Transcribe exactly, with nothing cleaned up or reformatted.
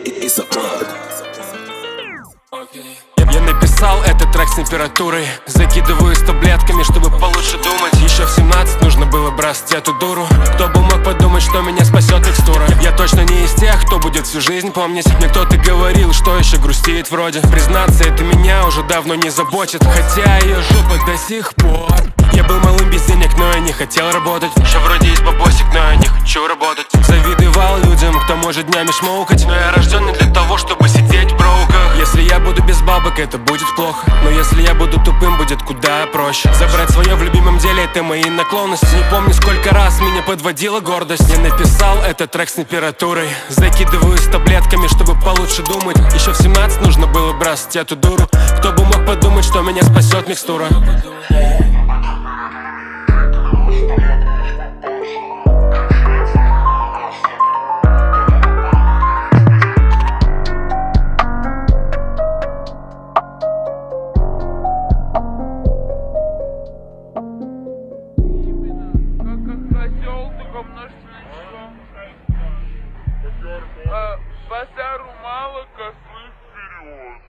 It's a plug. Я написал этот трек с температурой, закидываюсь таблетками, чтобы получше думать. Еще в семнадцать нужно было бросать эту дуру. Кто бы мог подумать, что меня спасет текстура. Я точно не из тех, кто будет всю жизнь помнить. Мне кто-то говорил, что еще грустит вроде. Признаться, это меня уже давно не заботит. Хотя ее жопа до сих пор. Я был малым без денег, но я не хотел работать. Еще вроде есть бабосик, но я не хочу работать. Завидовал людям, кто может днями шмоукать. Но я рожден не для того, чтобы сидеть в броуках. Если я буду без бабок, это будет плохо. Но если я буду тупым, будет куда проще. Забрать свое в любимом деле, это мои наклонности. Не помню, сколько раз меня подводила гордость. Я написал этот трек с температурой, закидываюсь таблетками, чтобы получше думать. Еще в семнадцать нужно было бросать эту дуру. Кто бы мог подумать, что меня спасет микстура. Базару мало, козлы вперед.